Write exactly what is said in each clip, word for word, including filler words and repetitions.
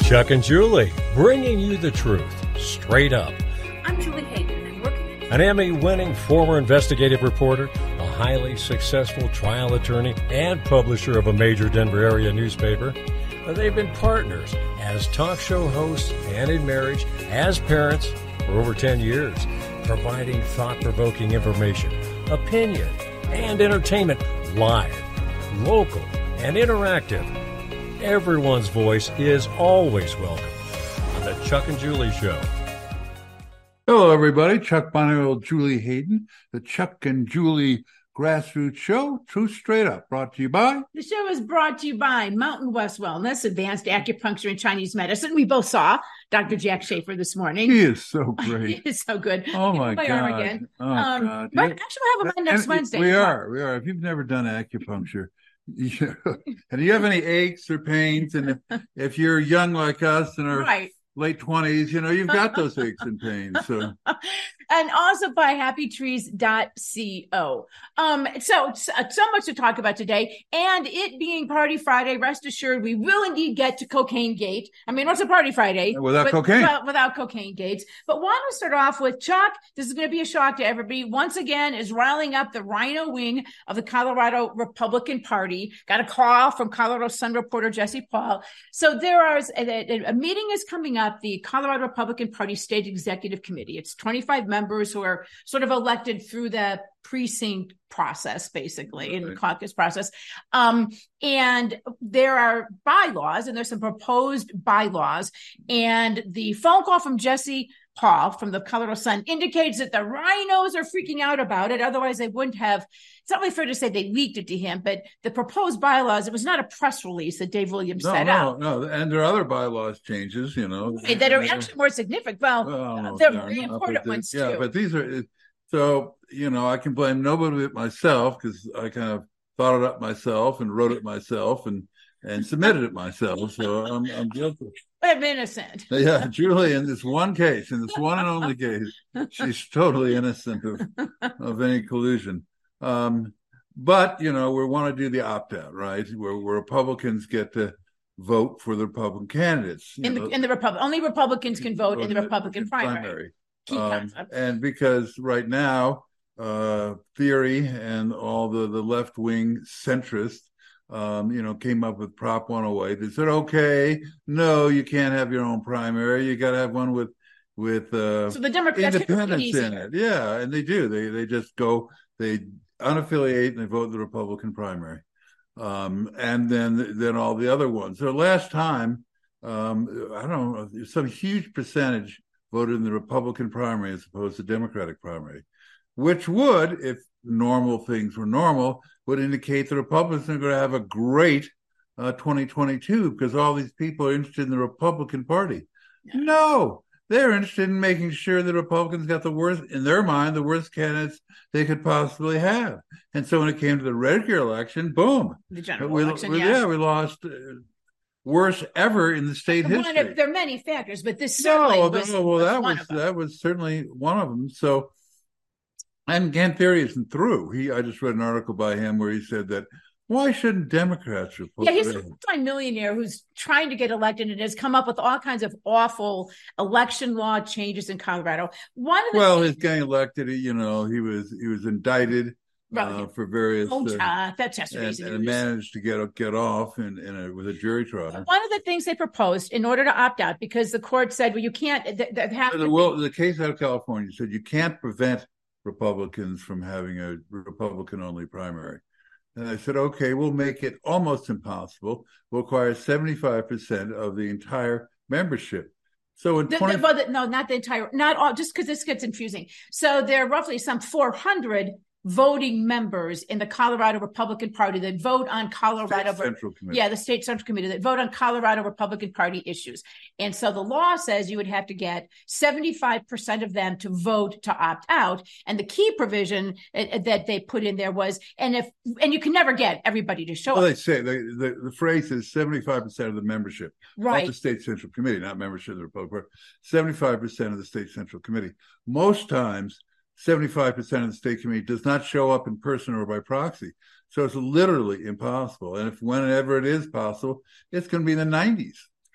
Chuck and Julie, bringing you the truth, straight up. I'm Julie Hayden, and working An Emmy-winning former investigative reporter, a highly successful trial attorney, and publisher of a major Denver area newspaper. They've been partners as talk show hosts and in marriage, as parents for over ten years, providing thought-provoking information, opinion, and entertainment live, local, and interactive. Everyone's voice is always welcome on the Chuck and Julie Show. Hello, everybody. Chuck Bonneville, Julie Hayden, the Chuck and Julie Grassroots Show, Truth Straight Up, brought to you by... The show is brought to you by Mountain West Wellness, Advanced Acupuncture and Chinese Medicine. We both saw Doctor Jack Schaefer this morning. He is so great. He is so good. Oh, my God. Arm again. Oh, um, God. But actually, we'll have him on next And Wednesday. We are. We are. If you've never done acupuncture, you, and you have any aches or pains, and if, if you're young like us and are right. late twenties, you know, you've got those aches and pains. So, and also by happy trees dot co. Um, so, so much to talk about today. And it being Party Friday, rest assured, we will indeed get to Cocaine Gate. I mean, what's a Party Friday? Without but, cocaine. Without, without cocaine gates. But why don't we start off with Chuck? This is going to be a shock to everybody. Once again, is riling up the Rhino wing of the Colorado Republican Party. Got a call from Colorado Sun reporter Jesse Paul. So there is a, a, a meeting is coming up, the Colorado Republican Party State Executive Committee. It's twenty-five members who are sort of elected through the precinct process, basically, in the caucus process. Um, and there are bylaws, and there's some proposed bylaws. And the phone call from Jesse Paul from the Colorado Sun indicates that the rhinos are freaking out about it. Otherwise, they wouldn't have. It's not really fair to say they leaked it to him, but the proposed bylaws, it was not a press release that Dave Williams no, set no, out. No, and there are other bylaws changes, you know. Right, that are actually more significant. Well, well they're no, very no, important but ones, yeah, too. but these are, so, you know, I can blame nobody but myself because I kind of thought it up myself and wrote it myself and and submitted it myself. So I'm I'm guilty. I'm innocent. Yeah, Julie, in this one case, in this one and only case, she's totally innocent of of any collusion. Um, but you know, we want to do the opt out, right? Where, where Republicans get to vote for the Republican candidates. In the know, in the Republic, only Republicans can vote in the Republican primary. primary. Um, and because right now, uh, theory and all the the left wing centrists. Um, you know, came up with Prop one oh eight. They said, okay, no, you can't have your own primary. You got to have one with with uh, so the Democrats independents in it. Yeah, and they do. They they just go, they unaffiliate and they vote the Republican primary. Um, and then then all the other ones. So last time, um, I don't know, some huge percentage voted in the Republican primary as opposed to Democratic primary, which would, if normal things were normal, would indicate the Republicans are going to have a great uh, twenty twenty-two because all these people are interested in the Republican Party. Yeah. No, they're interested in making sure the Republicans got the worst, in their mind, the worst candidates they could possibly have. And so when it came to the regular election, boom. The general we, election, we, yeah. yeah, we lost uh, worst ever in the state one history. Of, there are many factors, but this certainly no, was, no, well, was that one was of them. that was certainly one of them. So. And Gantt theory isn't through. He, I just read an article by him where he said that why shouldn't Democrats report? Yeah, he's a multi-millionaire who's trying to get elected and has come up with all kinds of awful election law changes in Colorado. One of the well, things, his getting elected, you know, he was he was indicted uh, for various. Oh, uh, uh, that's just and, and managed to get get off in, in a, with a jury trial. One of the things they proposed in order to opt out, because the court said, well, you can't. Th- th- have the, to well, the case out of California said you can't prevent Republicans from having a Republican-only primary. And I said, okay, we'll make it almost impossible. We'll require seventy-five percent of the entire membership. So in the, twenty- the, well, the, no, not the entire, not all, just because this gets confusing. So there are roughly some four hundred voting members in the Colorado Republican Party that vote on Colorado State Central Committee. Yeah, the State Central Committee that vote on Colorado Republican Party issues. And so the law says you would have to get seventy-five percent of them to vote to opt out. And the key provision uh, that they put in there was, and if and you can never get everybody to show well, up. they say the, the, the phrase is seventy-five percent of the membership right. of the State Central Committee, not membership of the Republican Party. seventy-five percent of the State Central Committee. Most times, seventy-five percent of the state committee does not show up in person or by proxy. So it's literally impossible. And if whenever it is possible, it's going to be in the nineties.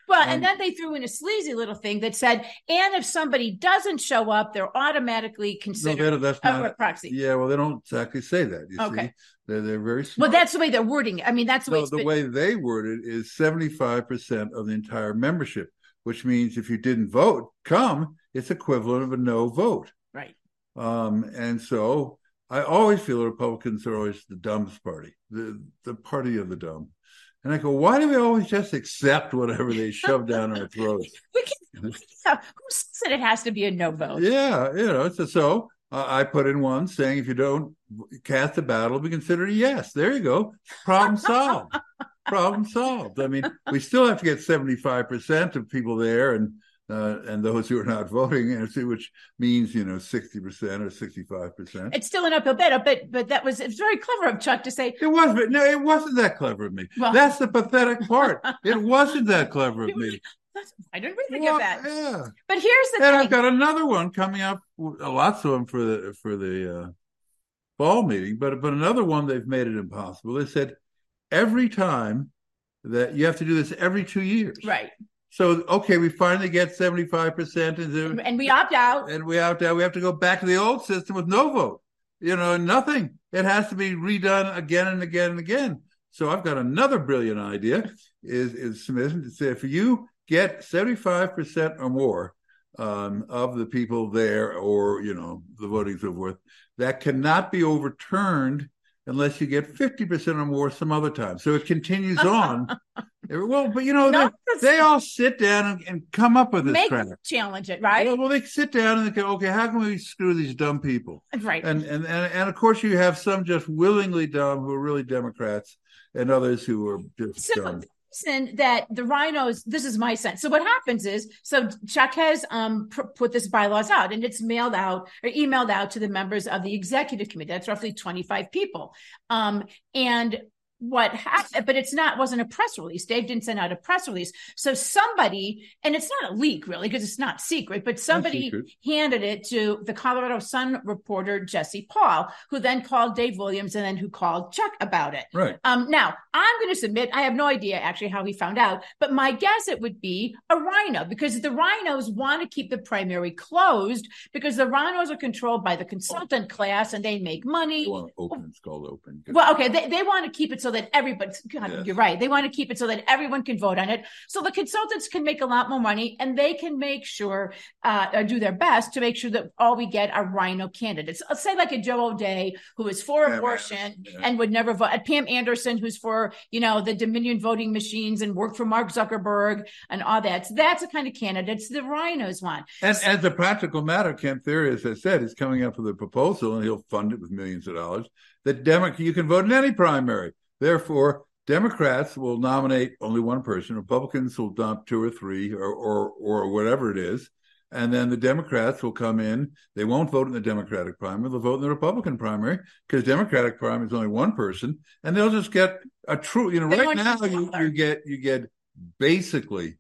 Well, Um, and then they threw in a sleazy little thing that said, and if somebody doesn't show up, they're automatically considered no, that's a not proxy. Yeah, well, they don't exactly say that. You Okay. see, they're they're very smart. Well, that's the way they're wording it. I mean, that's the way No, it's the been. way they word it is seventy-five percent of the entire membership, which means if you didn't vote, come, it's equivalent of a no vote. Right. Um, and so I always feel the Republicans are always the dumbest party, the the party of the dumb. And I go, why do we always just accept whatever they shove down our throats? We can, who said it has to be a no vote? Yeah, you know, so, so uh, I put in one saying if you don't cast a ballot, it'll be considered a yes. There you go. Problem solved. Problem solved. I mean, we still have to get seventy-five percent of people there and uh, and those who are not voting, which means, you know, sixty percent or sixty-five percent. It's still an uphill battle, but but that was it's very clever of Chuck to say it was, but no, it wasn't that clever of me. Well, that's the pathetic part. It wasn't that clever of me. I didn't really think well, of that. Yeah. But here's the and thing. I've got another one coming up. Lots of them for the for the uh, fall meeting, but but another one they've made it impossible. They said every time that you have to do this every two years, right? So, okay, we finally get seventy-five percent. And, and we opt out. And we opt out. We have to go back to the old system with no vote. You know, nothing. It has to be redone again and again and again. So I've got another brilliant idea is, is submission to say if you get seventy-five percent or more um, of the people there or, you know, the voting so forth, that cannot be overturned unless you get fifty percent or more some other time. So it continues on. Well, but you know, no, they, they all sit down and, and come up with this make crap. Challenge it, right? Well, well, they sit down and they go, okay, how can we screw these dumb people? Right. And, and and and of course you have some just willingly dumb who are really Democrats and others who are just so, dumb. Reason that the rhinos, this is my sense. So what happens is, so Chuck has um, pr- put this bylaws out and it's mailed out or emailed out to the members of the executive committee. That's roughly twenty-five people. Um, and what happened, but it's not, wasn't a press release. Dave didn't send out a press release. So somebody, and it's not a leak really, because it's not secret, but somebody secret. handed it to the Colorado Sun reporter, Jesse Paul, who then called Dave Williams and then who called Chuck about it. Right. Um, now I'm going to submit, I have no idea actually how he found out, but my guess it would be a rhino because the rhinos want to keep the primary closed because the rhinos are controlled by the consultant class and they make money. They want to open, it's called open. Well, okay. They, they want to keep it so that everybody, God, yes. You're right. They want to keep it so that everyone can vote on it. So the consultants can make a lot more money and they can make sure, uh, do their best to make sure that all we get are rhino candidates. Let's say like a Joe O'Dea, who is for yeah, abortion yeah. and would never vote. At Pam Anderson, who's for, you know, the Dominion voting machines and worked for Mark Zuckerberg and all that. So that's the kind of candidates the rhinos want. And so, as a practical matter, Kemp Thiry, as I said, is coming up with a proposal and he'll fund it with millions of dollars that Democrat, you can vote in any primary. Therefore, Democrats will nominate only one person. Republicans will dump two or three or, or or whatever it is. And then the Democrats will come in. They won't vote in the Democratic primary. They'll vote in the Republican primary because Democratic primary is only one person. And they'll just get a true, you know, they right now you, you get you get basically,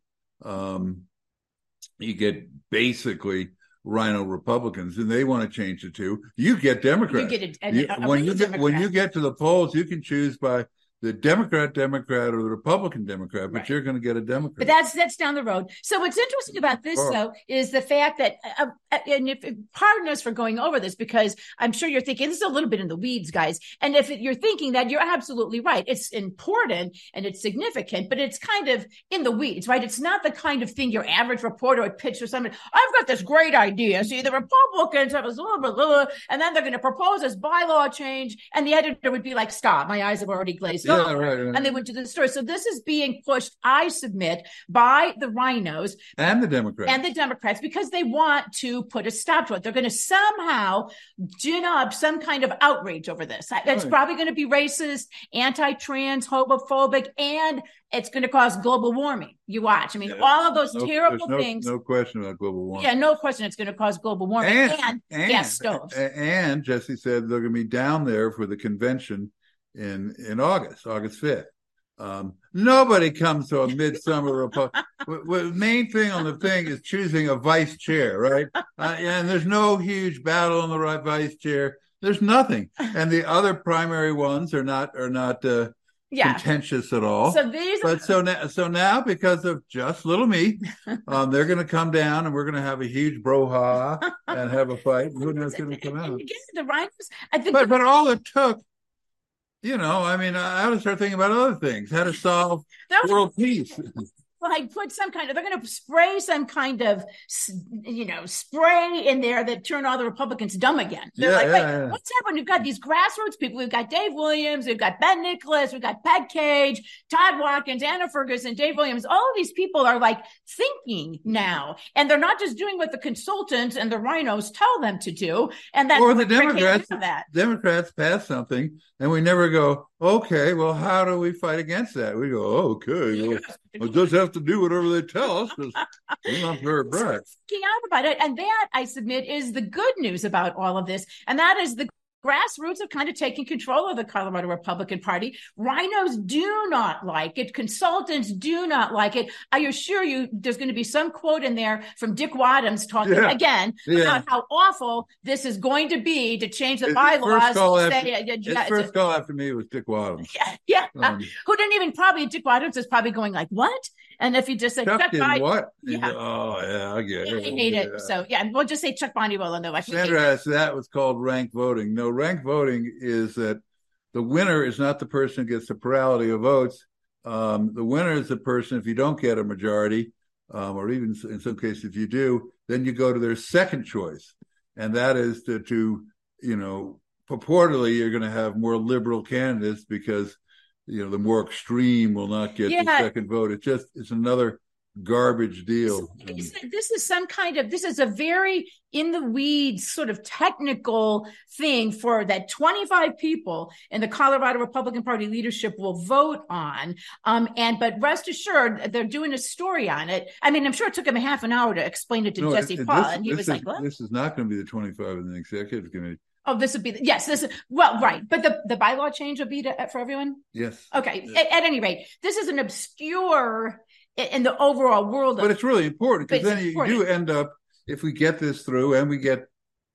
um, you get basically rhino Republicans, and they want to change it to you get Democrats. You get a, a, you, a when you get Democrat. when you get to the polls, you can choose by the Democrat Democrat or the Republican Democrat, but right. You're going to get a Democrat. But that's that's down the road. So what's interesting about this, oh. though, is the fact that, uh, and if pardon us for going over this, because I'm sure you're thinking this is a little bit in the weeds, guys. And if you're thinking that, you're absolutely right. It's important and it's significant, but it's kind of in the weeds, right? It's not the kind of thing your average reporter would pitch or something. I've got this great idea. See, the Republicans have a blah, blah, blah, and then they're going to propose this bylaw change, and the editor would be like, "Stop! My eyes have already glazed." Yeah, right, right. And they went to the store. So this is being pushed, I submit, by the rhinos and the Democrats and the Democrats because they want to put a stop to it. They're going to somehow gin up some kind of outrage over this. It's right. probably going to be racist, anti-trans, homophobic, and it's going to cause global warming. You watch. I mean, yeah, all of those no, terrible no, things. No question about global warming. Yeah, no question. It's going to cause global warming and, and, and gas stoves. And Jesse said they're going to be down there for the convention in in August, August fifth. Um, nobody comes to a midsummer Republic. The main thing on the thing is choosing a vice chair, right? Uh, and there's no huge battle on the right vice chair. There's nothing. And the other primary ones are not are not uh, yeah. contentious at all. So these, but so now, so now because of just little me, um, they're going to come down and we're going to have a huge brouhaha and have a fight. Who knows what's going to come out? Again, the rhinos, I think, but but all it took, you know, I mean, I had to start thinking about other things, how to solve world peace. Like put some kind of, they're going to spray some kind of, you know, spray in there that turn all the Republicans dumb again. They're yeah, like, yeah, wait, yeah. what's happening? We've got these grassroots people. We've got Dave Williams. We've got Ben Nicholas. We've got Peg Cage, Todd Watkins, Anna Ferguson, Dave Williams. All of these people are like thinking now. And they're not just doing what the consultants and the rhinos tell them to do. And that or the Democrats, that. Democrats pass something and we never go, okay, well, how do we fight against that? We go, oh, okay, well, we'll just have to do whatever they tell us because we're not very bright. Speaking out about it, and that, I submit, is the good news about all of this, and that is the grassroots have kind of taken control of the Colorado Republican Party. Rhinos do not like it. Consultants do not like it. I assure you there's going to be some quote in there from Dick Wadhams talking yeah. again yeah. about how awful this is going to be to change the his bylaws. First call, say, after, uh, his yeah, first call after me was Dick Wadhams. Yeah, yeah. Um, who didn't even probably, Dick Wadhams is probably going like, what? And if you just said Chuck, Chuck did Biden, what? Yeah. Oh, yeah, I get yeah, it. I hate it. So, yeah, we'll just say Chuck Bondiwell. No, Sandra asked, that was called ranked voting. No, ranked voting is that the winner is not the person who gets the plurality of votes. Um, the winner is the person, if you don't get a majority, um, or even in some cases, if you do, then you go to their second choice. And that is to, to you know, purportedly, you're going to have more liberal candidates because you know, the more extreme will not get yeah. the second vote. It's just, it's another garbage deal. This, this is some kind of, this is a very in the weeds sort of technical thing for that twenty-five people in the Colorado Republican Party leadership will vote on. Um, and, but rest assured, they're doing a story on it. I mean, I'm sure it took him a half an hour to explain it to no, Jesse it, Paul. This, and he was is, like, what? This is not going to be the twenty-five in the executive committee. Oh, this would be, the, yes, this is, well, right. But the, the bylaw change would be to, for everyone? Yes. Okay. Yes. At, at any rate, this is an obscure in the overall world. But of, it's really important because then important. you do end up, if we get this through and we get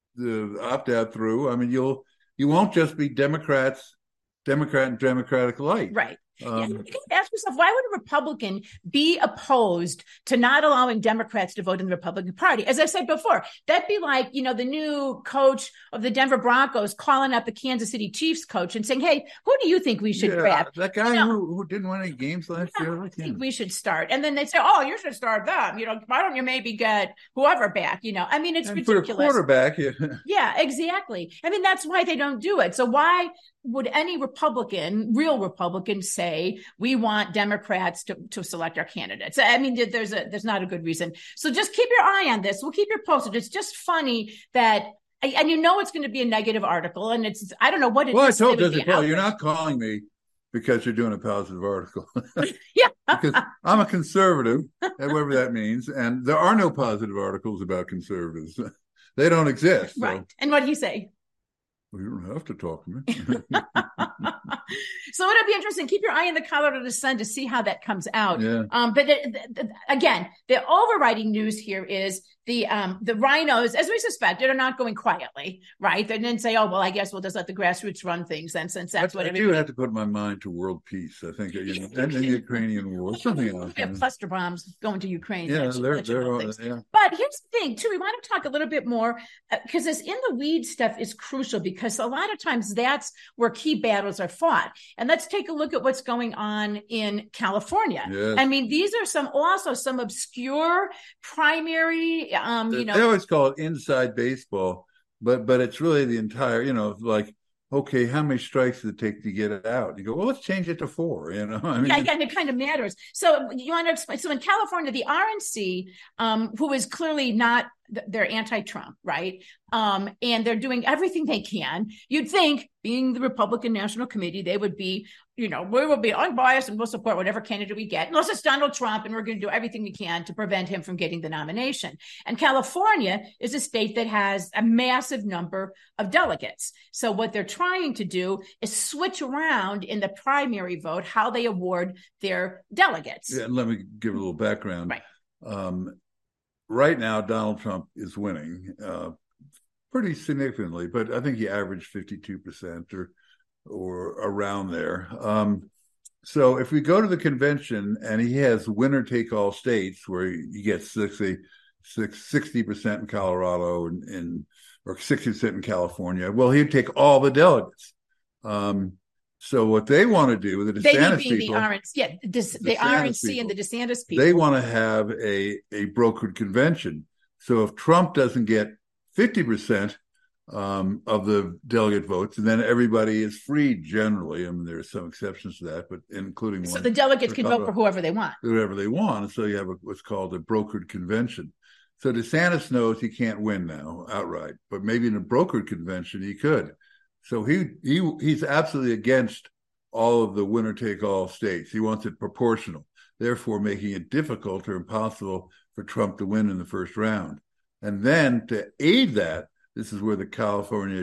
the opt-out through, I mean, you'll, you won't just be Democrats, Democrat and Democratic light. Right. Um, yeah, you can ask yourself, why would a Republican be opposed to not allowing Democrats to vote in the Republican Party? As I said before, that'd be like, you know, the new coach of the Denver Broncos calling up the Kansas City Chiefs coach and saying, hey, who do you think we should yeah, draft? That guy you know, who, who didn't win any games last yeah, year. I think we should start. And then they say, oh, you should start them. You know, why don't you maybe get whoever back? You know, I mean, it's and ridiculous. For a quarterback. Yeah. yeah, exactly. I mean, that's why they don't do it. So why would any Republican, real Republican, say we want Democrats to, to select our candidates? I mean, there's a there's not a good reason. So just keep your eye on this. We'll keep you posted. It's just funny that, and you know it's going to be a negative article, and it's I don't know what it well, is. Well, I told Jesse Paul, you're not calling me because you're doing a positive article. yeah, because I'm a conservative, whatever that means, and there are no positive articles about conservatives. They don't exist. So. Right. And what do you say? Well, you don't have to talk to me. So it'll be interesting. Keep your eye on the Colorado Sun to see how that comes out. Yeah. Um, but it, the, again, the overriding news here is the um, the rhinos, as we suspected, are not going quietly, right? They didn't say, "Oh, well, I guess we'll just let the grassroots run things." And since that's I, what I everybody... do have to put my mind to world peace. I think, you know, and the Ukrainian war, something else. We have cluster bombs going to Ukraine. Yeah, they're, they're all, yeah. But here's the thing, too. We want to talk a little bit more because uh, this in the weed stuff is crucial because a lot of times that's where key battles are fought. And let's take a look at what's going on in California. Yes. I mean, these are some also some obscure primary, um, you know. They always call it inside baseball, but but it's really the entire, you know, like, okay, how many strikes does it take to get it out? You go, well, let's change it to four, you know? I mean, yeah, yeah, and it kind of matters. So you want to explain, so in California, the R N C, um, who is clearly not, they're anti-Trump, right? Um, and they're doing everything they can. You'd think, being the Republican National Committee, they would be, you know, we will be unbiased and we'll support whatever candidate we get, unless it's Donald Trump, and we're going to do everything we can to prevent him from getting the nomination. And California is a state that has a massive number of delegates. So what they're trying to do is switch around in the primary vote how they award their delegates. Yeah, and let me give a little background. Right. Um, right now, Donald Trump is winning uh, pretty significantly, but I think he averaged fifty-two percent or or around there. Um, So if we go to the convention and he has winner take all states where he gets sixty percent in Colorado and, and or sixty percent in California, well, he'd take all the delegates. Um, so what they want to do with the DeSantis they being people, the R N C, yeah, the, the, the R N C people, and the DeSantis people, they want to have a, a brokered convention. So if Trump doesn't get fifty percent um, of the delegate votes, and then everybody is free generally. I mean, there are some exceptions to that, but including so one. So the delegates can vote for whoever they want. Whoever they want. And so you have a, what's called a brokered convention. So DeSantis knows he can't win now outright, but maybe in a brokered convention he could. So he he he's absolutely against all of the winner-take-all states. He wants it proportional, therefore making it difficult or impossible for Trump to win in the first round. And then to aid that, this is where the California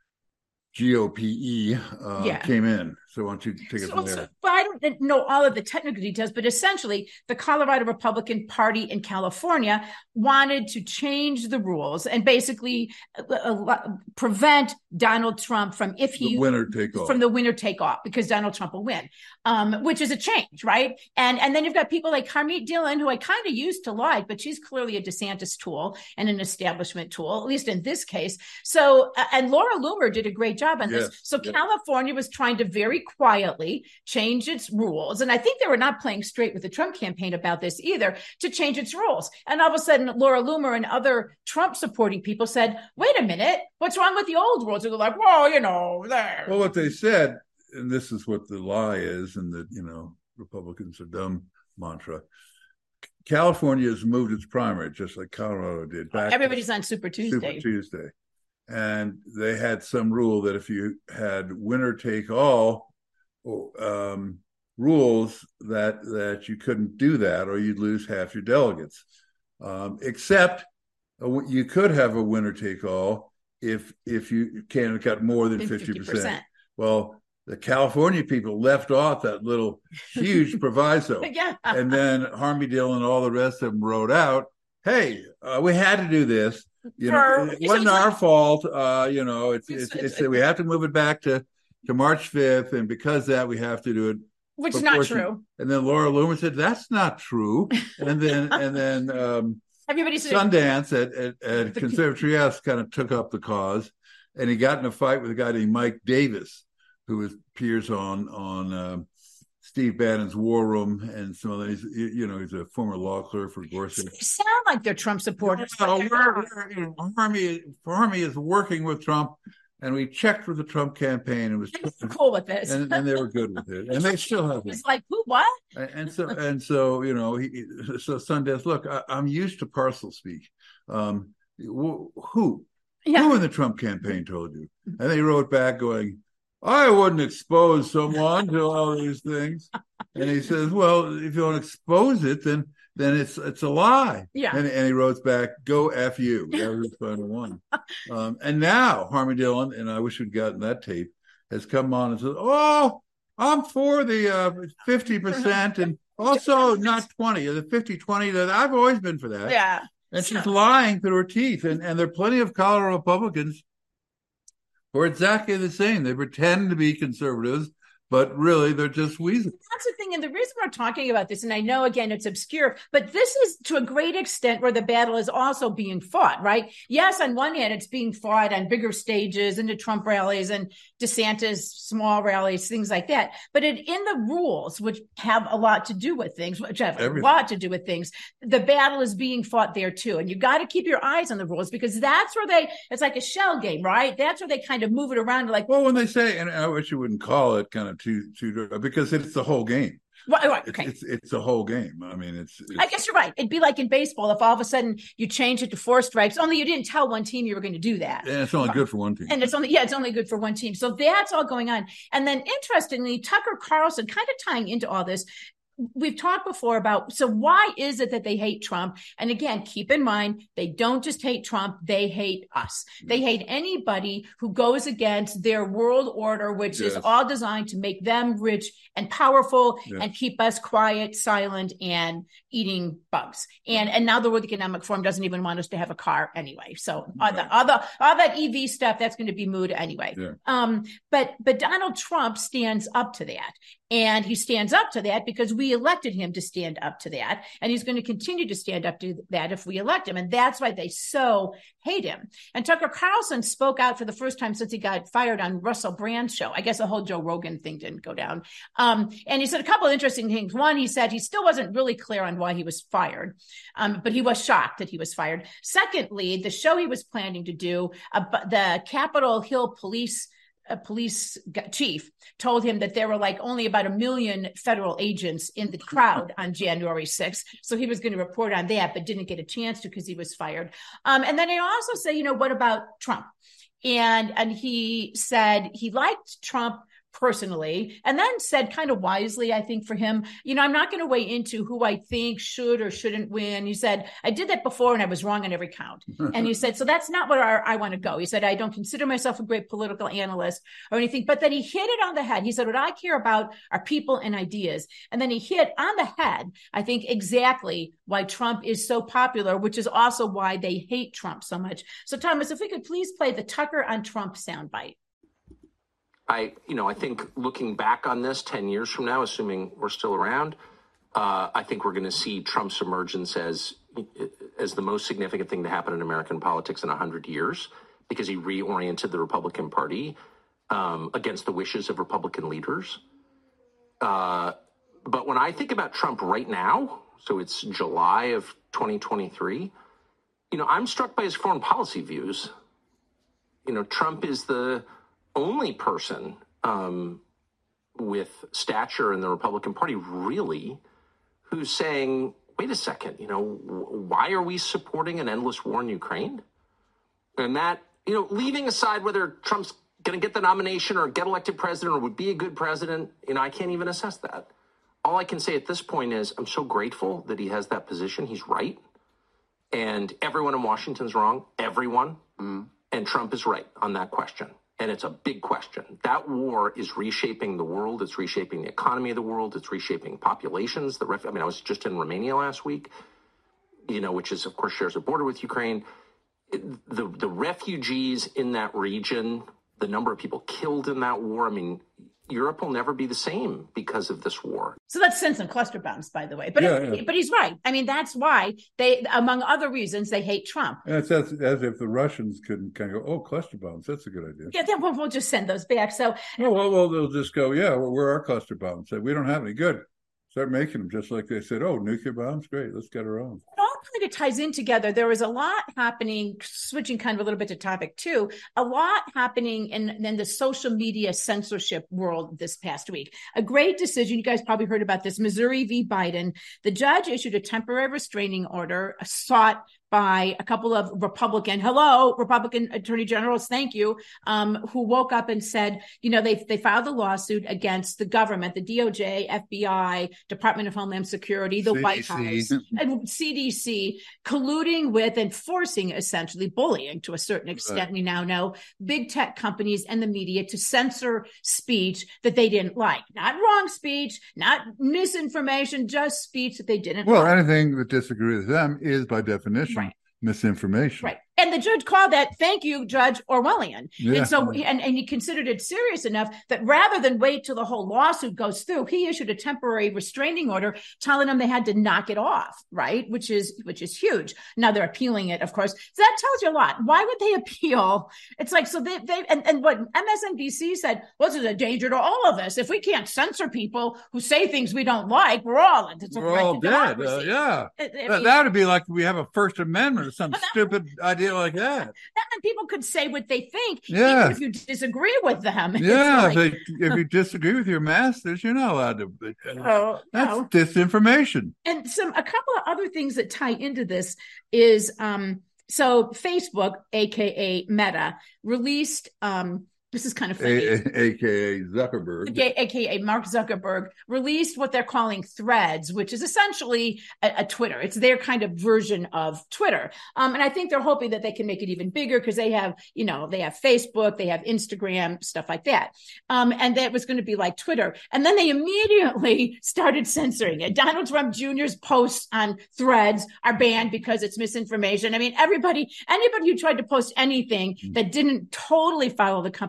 G O P E uh, yeah. came in. So why don't you take it so, from there? So, but I don't know all of the technical details, but essentially the Colorado Republican Party in California wanted to change the rules and basically uh, uh, prevent Donald Trump from if he the winner take off from the winner take off because Donald Trump will win, um, which is a change, right? And and then you've got people like Harmeet Dillon, who I kind of used to like, but she's clearly a DeSantis tool and an establishment tool, at least in this case. So uh, and Laura Loomer did a great job on yes. this. So yes. California was trying to very quietly change its rules. And I think they were not playing straight with the Trump campaign about this either, to change its rules. And all of a sudden, Laura Loomer and other Trump supporting people said, wait a minute, what's wrong with the old rules? And they're like, well, you know, there. Well, what they said, and this is what the lie is, and the, you know, Republicans are dumb mantra. California has moved its primary, just like Colorado did. Back Everybody's on Super Tuesday. Super Tuesday. And they had some rule that if you had winner take all um, rules, that that you couldn't do that, or you'd lose half your delegates. Um, except uh, you could have a winner take all if if you can't have got more than fifty percent. Well, the California people left off that little huge proviso. Yeah. And then Harmeet Dillon and all the rest of them wrote out, hey, uh, we had to do this. You know, For, it wasn't our like, fault. Uh, you know, it's it's, it's, it's we have to move it back to, to March fifth, and because of that, we have to do it. Which is not true. And then Laura Loomer said, that's not true. And then and then um, everybody said Sundance at, at, at Conservative Trieste kind of took up the cause, and he got in a fight with a guy named Mike Davis, who appears on on uh, Steve Bannon's War Room and some of these. You know, he's a former law clerk for Gorsuch. They sound like they're Trump supporters. No, we're, we're, you know, Harmeet, Harmeet is working with Trump, and we checked with the Trump campaign. And was cool with this, and, and they were good with it, and they still have it. It's like who, what? And, and so, and so, you know, he, so Sundance. Look, I, I'm used to parcel speak. Um, who, yeah. who in the Trump campaign told you? And they wrote back going, I wouldn't expose someone to all these things. And he says, well, if you don't expose it, then then it's it's a lie. Yeah. And, and he wrote back, go F you. That was the final one. Um, and now Harmeet Dillon, and I wish we'd gotten that tape, has come on and says, oh, I'm for the uh, fifty percent and also not twenty. The fifty twenty, that I've always been for that. Yeah. And she's lying through her teeth. And, and there are plenty of Colorado Republicans who are exactly the same. They pretend to be conservatives, but really they're just weasels. That's the thing. And the reason we're talking about this, and I know, again, it's obscure, but this is to a great extent where the battle is also being fought, right? Yes, on one hand, it's being fought on bigger stages and the Trump rallies and DeSantis small rallies, things like that. But it, in the rules, which have a lot to do with things, which have Everything. a lot to do with things, the battle is being fought there too. And you got to keep your eyes on the rules, because that's where they, it's like a shell game, right? That's where they kind of move it around. Like, well, when they say, and I wish you wouldn't call it kind of too, too, because it's the whole game. Right, right, okay. It's, it's it's a whole game. I mean, it's, it's. I guess you're right. It'd be like in baseball if all of a sudden you change it to four strikes. Only you didn't tell one team you were going to do that. And it's only good for one team. And it's only yeah, it's only good for one team. So that's all going on. And then interestingly, Tucker Carlson, kind of tying into all this. We've talked before about, so why is it that they hate Trump? And again, keep in mind, they don't just hate Trump, they hate us. They hate anybody who goes against their world order, which yes. is all designed to make them rich and powerful yes. and keep us quiet, silent, and eating bugs. And and now the World Economic Forum doesn't even want us to have a car anyway. So all, the, all, the, all that E V stuff, that's going to be moot anyway. Yeah. Um, but but Donald Trump stands up to that. And he stands up to that because we elected him to stand up to that. And he's going to continue to stand up to that if we elect him. And that's why they so hate him. And Tucker Carlson spoke out for the first time since he got fired on Russell Brand's show. I guess the whole Joe Rogan thing didn't go down. Um, and he said a couple of interesting things. One, he said he still wasn't really clear on why he was fired, um, but he was shocked that he was fired. Secondly, the show he was planning to do, uh, the Capitol Hill Police a police chief told him that there were like only about a million federal agents in the crowd on January sixth. So he was going to report on that, but didn't get a chance to because he was fired. Um, and then he also said, you know, what about Trump? And, and he said he liked Trump personally, and then said kind of wisely, I think for him, you know, I'm not going to weigh into who I think should or shouldn't win. He said, I did that before and I was wrong on every count. And he said, so that's not where I, I want to go. He said, I don't consider myself a great political analyst or anything, but then he hit it on the head. He said, what I care about are people and ideas. And then he hit on the head, I think, exactly why Trump is so popular, which is also why they hate Trump so much. So Thomas, if we could please play the Tucker on Trump soundbite. I, you know, I think looking back on this ten years from now, assuming we're still around, uh, I think we're going to see Trump's emergence as as the most significant thing to happen in American politics in one hundred years, because he reoriented the Republican Party um, against the wishes of Republican leaders. Uh, but when I think about Trump right now, so it's July of twenty twenty-three, you know, I'm struck by his foreign policy views. You know, Trump is the only person um, with stature in the Republican Party, really, who's saying, wait a second, you know, why are we supporting an endless war in Ukraine? And that, you know, leaving aside whether Trump's going to get the nomination or get elected president or would be a good president, you know, I can't even assess that. All I can say at this point is I'm so grateful that he has that position. He's right. And everyone in Washington's wrong. Everyone. Mm. And Trump is right on that question. And it's a big question. That war is reshaping the world. It's reshaping the economy of the world. It's reshaping populations. The ref- I mean, I was just in Romania last week, you know, which is, of course, shares a border with Ukraine. It, the, the refugees in that region, the number of people killed in that war, I mean, Europe will never be the same because of this war. So let's send some cluster bombs, by the way. But yeah, it, yeah. but he's right. I mean, that's why they, among other reasons, they hate Trump. And it's as, as if the Russians could kind of go, oh, cluster bombs, that's a good idea. Yeah, then we'll, we'll just send those back. So, oh, well, well, they'll just go, yeah, well, where are cluster bombs? We don't have any. Good. Start making them, just like they said, oh, nuclear bombs, great, let's get our own. It all kind of ties in together. There was a lot happening, switching kind of a little bit to topic two, a lot happening in, in the social media censorship world this past week. A great decision. You guys probably heard about this. Missouri v. Biden. The judge issued a temporary restraining order sought by a couple of Republican, hello, Republican attorney generals, thank you, um, who woke up and said, you know, they they filed a lawsuit against the government, the D O J, F B I, Department of Homeland Security, the C D C. White House, and C D C, colluding with and forcing, essentially bullying to a certain extent, right. We now know, big tech companies and the media to censor speech that they didn't like. Not wrong speech, not misinformation, just speech that they didn't well, like. Well, anything that disagrees with them is, by definition, right. misinformation. Right. And the judge called that, thank you, Judge Orwellian. Yeah. And so, and, and he considered it serious enough that rather than wait till the whole lawsuit goes through, he issued a temporary restraining order telling them they had to knock it off, right? Which is, which is huge. Now they're appealing it, of course. So that tells you a lot. Why would they appeal? It's like, so they, they and, and what M S N B C said, well, this is a danger to all of us. If we can't censor people who say things we don't like, we're all, it's a we're all dead. Uh, yeah. I mean, that, that would be like we have a First Amendment or some stupid idea like that. And people could say what they think, yeah. even if you disagree with them. Yeah, like, if, they, if you disagree with your masters, you're not allowed to. Oh, that's no. disinformation. And some a couple of other things that tie into this is um, so Facebook, aka Meta, released. Um, This is kind of funny. A- a- A K A Zuckerberg. A K A Mark Zuckerberg released what they're calling Threads, which is essentially a, a Twitter. It's their kind of version of Twitter. Um, and I think they're hoping that they can make it even bigger because they have, you know, they have Facebook, they have Instagram, stuff like that. Um, and that was going to be like Twitter. And then they immediately started censoring it. Donald Trump Junior's posts on Threads are banned because it's misinformation. I mean, everybody, anybody who tried to post anything that didn't totally follow the company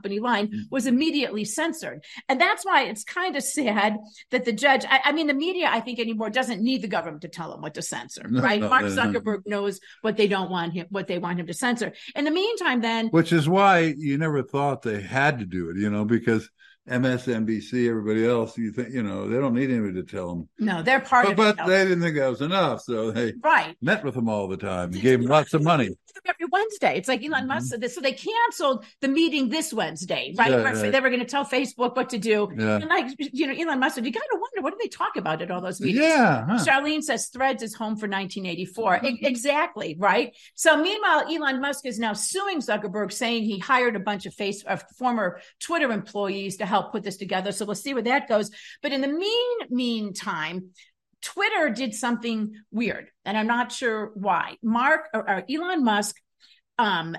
company line was immediately censored. And that's why it's kind of sad that the judge, I, I mean, the media, I think anymore doesn't need the government to tell them what to censor, no, right? No, Mark no, Zuckerberg no. knows what they don't want him, what they want him to censor. In the meantime, then. Which is why you never thought they had to do it, you know, because M S N B C, everybody else, you think, you know, they don't need anybody to tell them. No, they're part but, of but it. But they didn't think that was enough. So they right. met with them all the time and gave them lots of money. Every Wednesday. It's like Elon mm-hmm. Musk said this. So they canceled the meeting this Wednesday, right? Yeah, right. right. They were going to tell Facebook what to do. Yeah. And like, you know, Elon Musk said, you got to wonder, what do they talk about at all those meetings? Yeah. Huh. Charlene says Threads is home for nineteen eighty-four. Mm-hmm. E- exactly. Right. So meanwhile, Elon Musk is now suing Zuckerberg, saying he hired a bunch of face of former Twitter employees to help put this together. So we'll see where that goes. But in the mean meantime, Twitter did something weird, and I'm not sure why. Mark or, or Elon Musk um,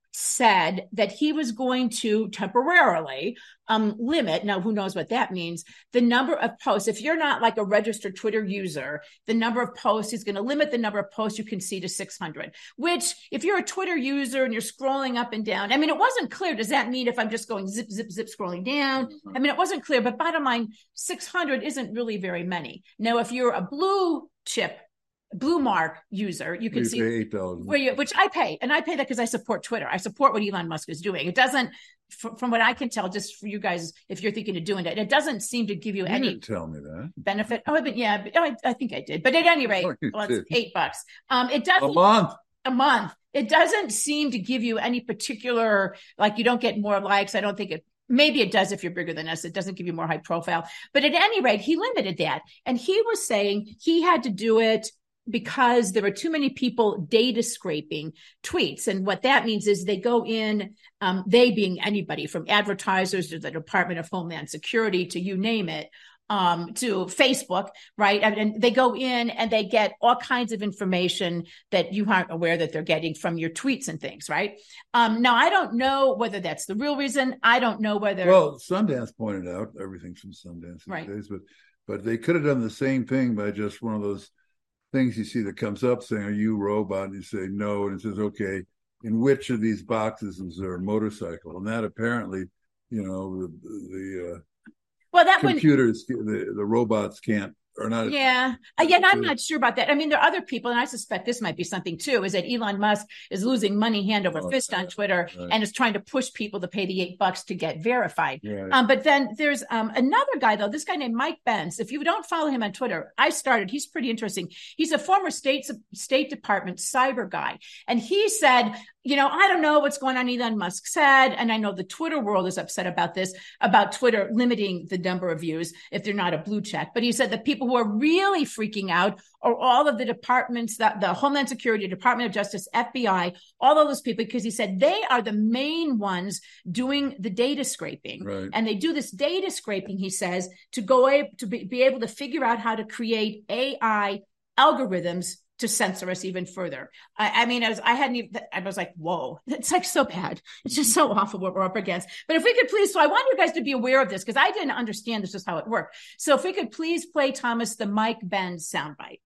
said that he was going to temporarily um, limit, now who knows what that means, the number of posts. If you're not like a registered Twitter user, the number of posts, he's going to limit the number of posts you can see to six hundred, which if you're a Twitter user and you're scrolling up and down, I mean, it wasn't clear. Does that mean if I'm just going zip, zip, zip, scrolling down? I mean, it wasn't clear, but bottom line, six hundred isn't really very many. Now, if you're a blue chip Blue Mark user, you can you see pay eight dollars. where you, which I pay, and I pay that because I support Twitter. I support what Elon Musk is doing. It doesn't, from, from what I can tell, just for you guys, if you're thinking of doing it, it doesn't seem to give you, you any didn't tell me that benefit. Oh, but yeah, but, oh, I, I think I did. But at any rate, oh, well, it's eight bucks. Um, it doesn't a month. A month. It doesn't seem to give you any particular, like you don't get more likes. I don't think it. Maybe it does if you're bigger than us. It doesn't give you more high profile. But at any rate, he limited that, and he was saying he had to do it because there were too many people data scraping tweets. And what that means is they go in, um, they being anybody from advertisers to the Department of Homeland Security to you name it, um, to Facebook, right? And, and they go in and they get all kinds of information that you aren't aware that they're getting from your tweets and things, right? Um, now, I don't know whether that's the real reason. I don't know whether... Well, Sundance pointed out, everything's from Sundance these right. days, but, but they could have done the same thing by just one of those things you see that comes up saying, are you a robot? And you say no, and it says, okay, in which of these boxes is there a motorcycle? And that apparently, you know, the, the uh, well, that computers, the, the robots can't, or not. Yeah. Again, I'm not sure about that. I mean, there are other people, and I suspect this might be something too, is that Elon Musk is losing money hand over oh, fist right, on Twitter right. and is trying to push people to pay the eight bucks to get verified. Right. Um, but then there's um, another guy, though, this guy named Mike Benz. If you don't follow him on Twitter, I started. He's pretty interesting. He's a former State, State Department cyber guy. And he said, you know, I don't know what's going on, Elon Musk said, and I know the Twitter world is upset about this, about Twitter limiting the number of views if they're not a blue check. But he said the people who are really freaking out are all of the departments, that the Homeland Security, Department of Justice, F B I, all of those people, because he said they are the main ones doing the data scraping. Right. And they do this data scraping, he says, to go a- to be, be able to figure out how to create A I algorithms to censor us even further. I, I mean, I was, I hadn't even, I was like, whoa, it's like so bad. It's just so awful what we're up against. But if we could please, so I want you guys to be aware of this because I didn't understand this is how it worked. So if we could please play, Thomas, the Mike Benz soundbite.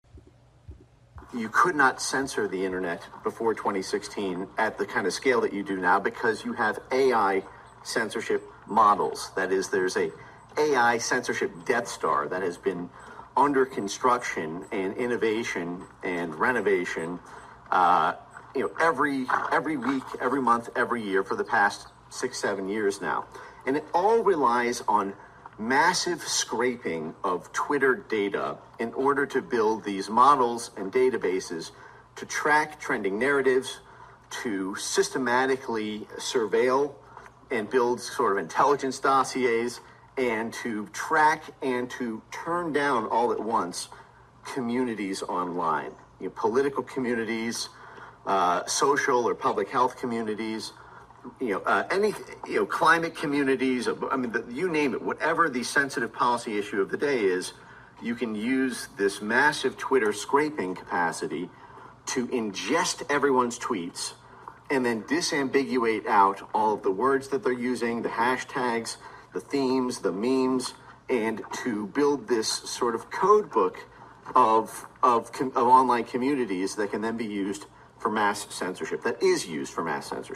You could not censor the internet before twenty sixteen at the kind of scale that you do now because you have A I censorship models. That is, there's a A I censorship Death Star that has been under construction and innovation and renovation, uh, you know, every every week, every month, every year for the past six, seven years now. And it all relies on massive scraping of Twitter data in order to build these models and databases to track trending narratives, to systematically surveil and build sort of intelligence dossiers, and to track and to turn down all at once communities online, you know, political communities, uh, social or public health communities, you know, uh, any, you know, climate communities. I mean, the, you name it. Whatever the sensitive policy issue of the day is, you can use this massive Twitter scraping capacity to ingest everyone's tweets and then disambiguate out all of the words that they're using, the hashtags, the themes, the memes, and to build this sort of code book of, of, of online communities that can then be used for mass censorship, that is used for mass censorship.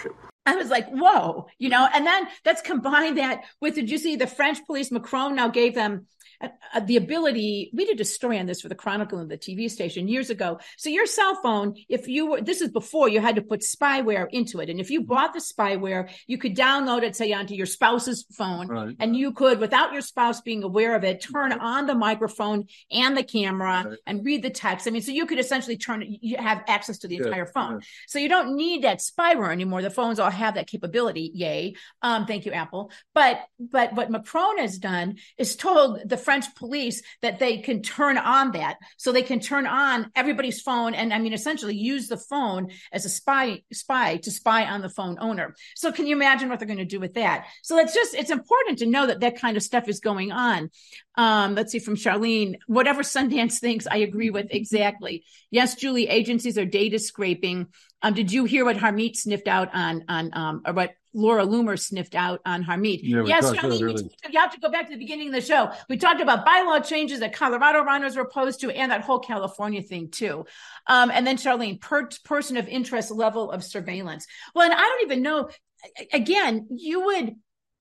I was like, whoa, you know, and then let's combine that with, did you see the French police, Macron now gave them uh, the ability, we did a story on this for the Chronicle and the T V station years ago. So your cell phone, if you were, this is before you had to put spyware into it. And if you bought the spyware, you could download it, say, onto your spouse's phone, right. And you could, without your spouse being aware of it, turn on the microphone and the camera right. and read the text. I mean, so you could essentially turn, you have access to the yeah, entire phone. Yeah. So you don't need that spyware anymore. The phones all have that capability. Yay. Um, thank you, Apple. But, but what Macron has done is told the French police that they can turn on that. So they can turn on everybody's phone and, I mean, essentially use the phone as a spy, spy to spy on the phone owner. So can you imagine what they're going to do with that? So it's just, it's important to know that that kind of stuff is going on. Um, let's see, from Charlene, whatever Sundance thinks, I agree with exactly. Yes, Julie, agencies are data scraping. Um, did you hear what Harmeet sniffed out on, on, um, or what Laura Loomer sniffed out on Harmeet? Yeah, yes, Charlene, we talked, you have to go back to the beginning of the show. We talked about bylaw changes that Colorado runners were opposed to and that whole California thing too. Um, and then Charlene, per person of interest level of surveillance. Well, and I don't even know, again, you would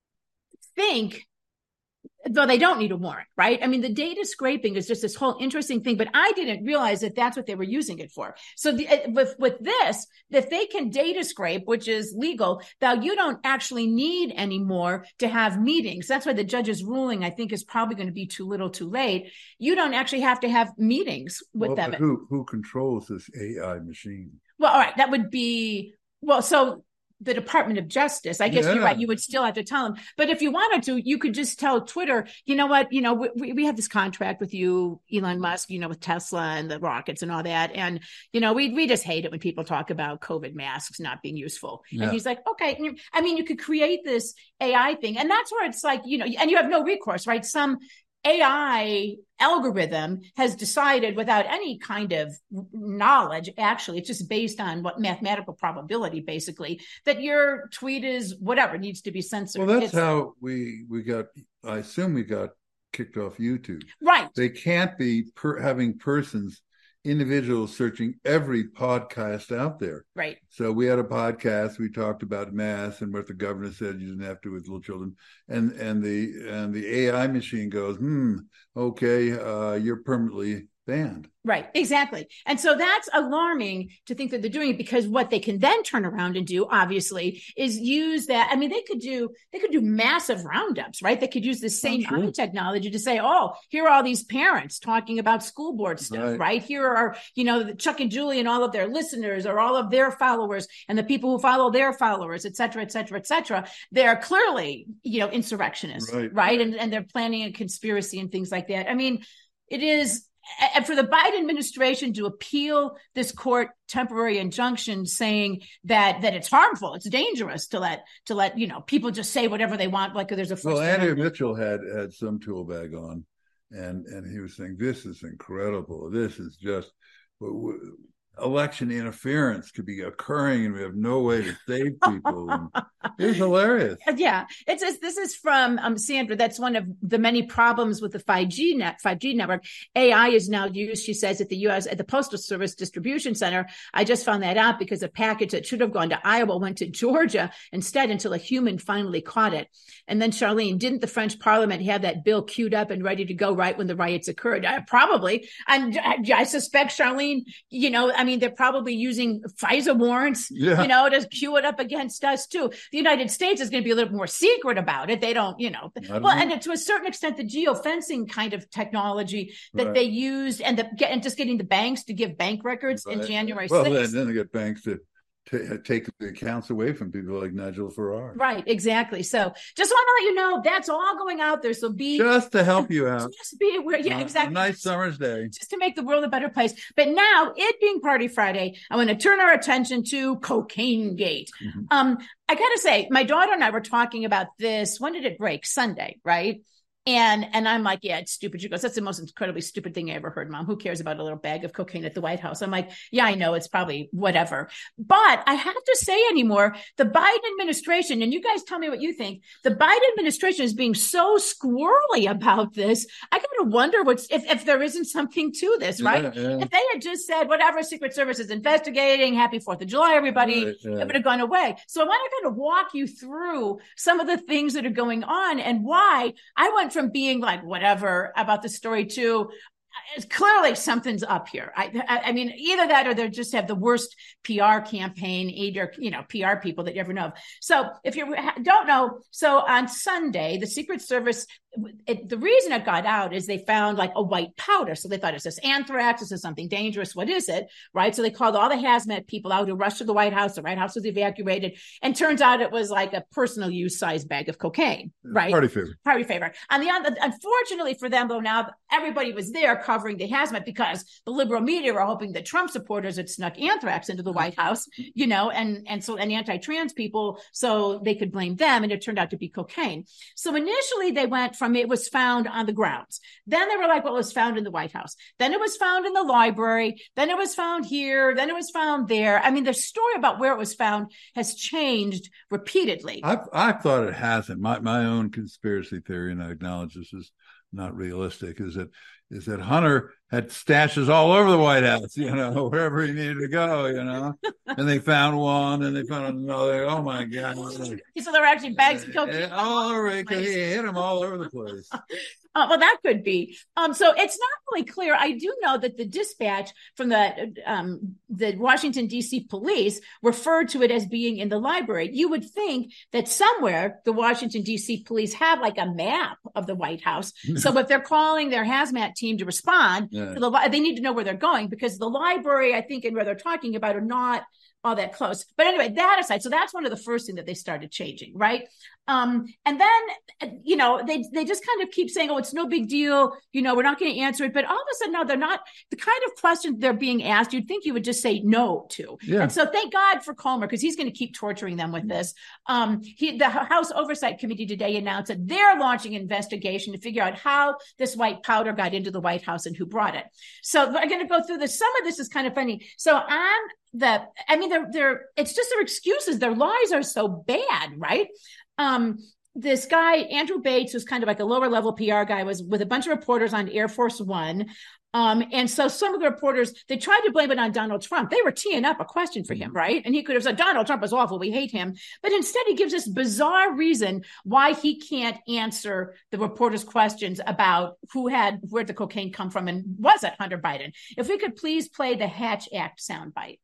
think, though they don't need a warrant, right? I mean, the data scraping is just this whole interesting thing, but I didn't realize that that's what they were using it for. So the, with, with this, if they can data scrape, which is legal, now you don't actually need anymore to have meetings. That's why the judge's ruling, I think, is probably going to be too little too late. You don't actually have to have meetings with well, them. But who, who controls this A I machine? Well, all right, that would be, well, so the Department of Justice. I guess yeah. you're right. You would still have to tell them. But if you wanted to, you could just tell Twitter, you know what, you know, we, we have this contract with you, Elon Musk, you know, with Tesla and the rockets and all that. And, you know, we we just hate it when people talk about COVID masks not being useful. Yeah. And he's like, okay. And I mean, you could create this A I thing. And that's where it's like, you know, and you have no recourse, right? Some A I algorithm has decided without any kind of knowledge, actually, it's just based on what mathematical probability, basically, that your tweet is whatever needs to be censored. Well, that's it's, how we, we got, I assume we got kicked off YouTube. Right. They can't be per, having persons, individuals searching every podcast out there. Right. So we had a podcast, we talked about masks and what the governor said you didn't have to with little children. And and the and the A I machine goes, hmm, okay, uh, you're permanently banned. Right, exactly. And so that's alarming to think that they're doing it, because what they can then turn around and do, obviously, is use that. I mean, they could do they could do massive roundups, right? They could use the same oh, technology to say, oh, here are all these parents talking about school board stuff, right? right? Here are, you know, Chuck and Julie and all of their listeners or all of their followers and the people who follow their followers, et cetera, et cetera, et cetera. They're clearly, you know, insurrectionists, right? right? And, and they're planning a conspiracy and things like that. I mean, it is... And for the Biden administration to appeal this court temporary injunction saying that that it's harmful, it's dangerous to let to let you know people just say whatever they want, like there's a well, Andrew Mitchell had had some tool bag on, and and he was saying this is incredible. This is just election interference could be occurring, and we have no way to save people. And it was hilarious. Yeah, it's, it's this is from um, Sandra. That's one of the many problems with the five G net five G network. A I is now used, she says, at the U S at the Postal Service Distribution Center. I just found that out because a package that should have gone to Iowa went to Georgia instead until a human finally caught it. And then Charlene, didn't the French Parliament have that bill queued up and ready to go right when the riots occurred? Uh, probably. And I, I suspect, Charlene, you know, I mean, they're probably using FISA warrants, yeah. you know, to queue it up against us too. The United States is going to be a little more secret about it. They don't, you know, don't well, know. And to a certain extent, the geofencing kind of technology that right. they used and the and just getting the banks to give bank records right. in January well, sixth. Well, then, then they get banks to to take the accounts away from people like Nigel Farage. Right, exactly. So just want to let you know that's all going out there. So be just to help you out. Just be aware. Yeah, exactly. A nice summer's day. Just to make the world a better place. But now, it being Party Friday, I want to turn our attention to Cocaine Gate. Mm-hmm. Um, I got to say, my daughter and I were talking about this. When did it break? Sunday, right? And and I'm like, yeah, it's stupid. She goes, that's the most incredibly stupid thing I ever heard, Mom. Who cares about a little bag of cocaine at the White House? I'm like, yeah, I know. It's probably whatever. But I have to say anymore, the Biden administration, and you guys tell me what you think, the Biden administration is being so squirrely about this. I got to wonder what's if, if there isn't something to this, right? Yeah, yeah. If they had just said, whatever, Secret Service is investigating, happy fourth of July, everybody, right, yeah. It would have gone away. So I want to kind of walk you through some of the things that are going on and why I went from being like whatever about the story to it's clearly something's up here. I, I, I mean, either that or they just have the worst P R campaign, either, you know, P R people that you ever know of. So if you don't know, so on Sunday, the Secret Service, it, the reason it got out is they found like a white powder. So they thought, is this anthrax? Is this something dangerous? What is it? Right. So they called all the hazmat people out who rushed to the White House. The White House was evacuated. And turns out it was like a personal use size bag of cocaine. Right. Party favor. Party favor. On the other, unfortunately for them, though, now everybody was there covering the hazmat because the liberal media were hoping that Trump supporters had snuck anthrax into the White House, you know, and, and so, and anti-trans people, so they could blame them. And it turned out to be cocaine. So initially they went from it was found on the grounds. Then they were like, well, it was found in the White House. Then it was found in the library. Then it was found here. Then it was found there. I mean, the story about where it was found has changed repeatedly. I've, I've thought it hasn't. My, my own conspiracy theory, and I acknowledge this is not realistic, is that is that Hunter had stashes all over the White House, you know, wherever he needed to go, you know, and they found one and they found another. Oh my God. So there were actually bags of cocaine. All over, he hit them all over the place. Uh, well, that could be. Um, so it's not really clear. I do know that the dispatch from the um, the Washington, D C police referred to it as being in the library. You would think that somewhere the Washington, D C police have like a map of the White House. So if they're calling their hazmat team to respond, yeah. to the, they need to know where they're going because the library, I think, and where they're talking about are not all that close. But anyway, that aside, so that's one of the first things that they started changing, right? Um, and then, you know, they they just kind of keep saying, oh, it's no big deal. You know, we're not going to answer it. But all of a sudden, no, they're not. The kind of questions they're being asked, you'd think you would just say no to. Yeah. And so thank God for Comer, because he's going to keep torturing them with this. Um, he, the House Oversight Committee today announced that they're launching an investigation to figure out how this white powder got into the White House and who brought it. So I'm going to go through this. Some of this is kind of funny. So on the, I mean, they're, they're, it's just their excuses. Their lies are so bad, right? Um, this guy, Andrew Bates, who's kind of like a lower level P R guy, was with a bunch of reporters on Air Force One. Um, and so some of the reporters, they tried to blame it on Donald Trump. They were teeing up a question for him, right? And he could have said, Donald Trump is awful. We hate him. But instead, he gives this bizarre reason why he can't answer the reporters' questions about who had, where'd the cocaine come from, and was it Hunter Biden? If we could please play the Hatch Act soundbite.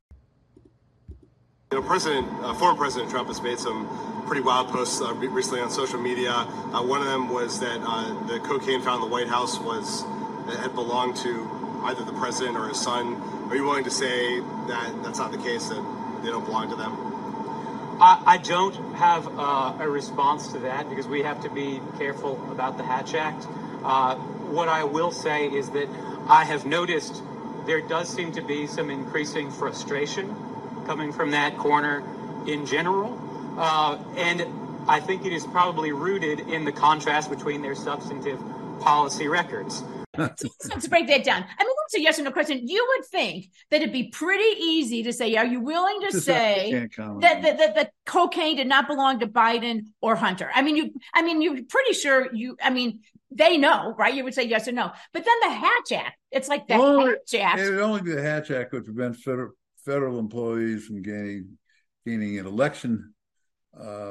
You know, President, uh, former President Trump has made some pretty wild posts uh, recently on social media. Uh, one of them was that uh, the cocaine found in the White House was had belonged to either the president or his son. Are you willing to say that that's not the case, that they don't belong to them? I, I don't have uh, a response to that because we have to be careful about the Hatch Act. Uh, what I will say is that I have noticed there does seem to be some increasing frustration coming from that corner in general. Uh, and I think it is probably rooted in the contrast between their substantive policy records. So let's break that down. I mean, that's a yes or no question. You would think that it'd be pretty easy to say, are you willing to say that, that, that, that cocaine did not belong to Biden or Hunter? I mean, you, I mean, you're pretty sure you, I mean, they know, right? You would say yes or no. But then the Hatch Act, it's like the well, Hatch Act. It would only be the Hatch Act would prevent federal, federal employees from gaining, gaining an election uh,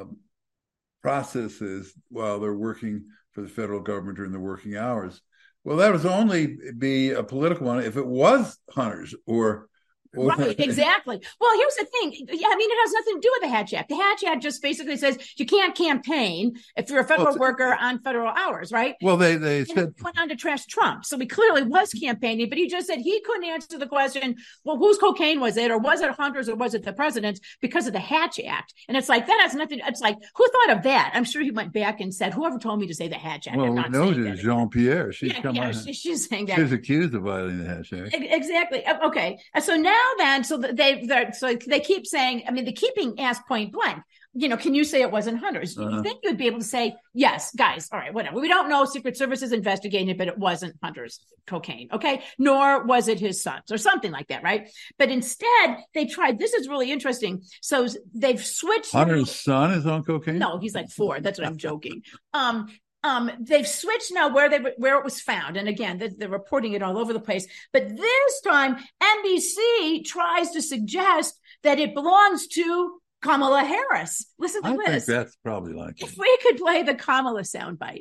processes while they're working for the federal government during the working hours. Well, that would only be a political one if it was Hunter's or, or right, exactly. Well, here's the thing. Yeah, I mean, it has nothing to do with the Hatch Act. The Hatch Act just basically says you can't campaign if you're a federal well, worker on federal hours, right? Well, they they and said went on to trash Trump, so he clearly was campaigning, but he just said he couldn't answer the question. Well, whose cocaine was it, or was it Hunter's, or was it the president's? Because of the Hatch Act, and it's like that has nothing. It's like who thought of that? I'm sure he went back and said, "Whoever told me to say the Hatch Act." Well, I'm not we know it is Jean-Pierre. She's yeah, come yeah, on. She, she's saying that she's accused of violating the Hatch Act. Exactly. Okay. So now then, so they they so they keep saying. I mean, the keeping asked point blank. you know, can you say it wasn't Hunter's? Uh-huh. You think you'd be able to say, yes, guys, all right, whatever. We don't know. Secret Service is investigating it, but it wasn't Hunter's cocaine, okay? Nor was it his son's or something like that, right? But instead, they tried, this is really interesting. So they've switched. Hunter's son is on cocaine? No, he's like four. That's what I'm joking. Um, Um, they've switched now where they where it was found, and again, they're, they're reporting it all over the place. But this time, N B C tries to suggest that it belongs to Kamala Harris. Listen to I this. think that's probably like If we could play the Kamala soundbite.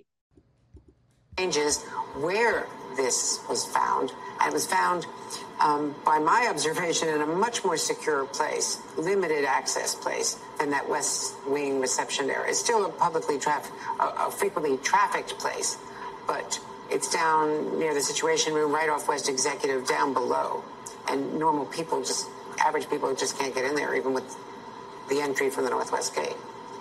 Changes where this was found, and it was found um, by my observation in a much more secure place, limited access place than that West Wing reception area. It's still a publicly traf- a, a frequently trafficked place, but it's down near the Situation Room, right off West Executive, down below, and normal people, just average people, just can't get in there, even with the entry from the Northwest Gate.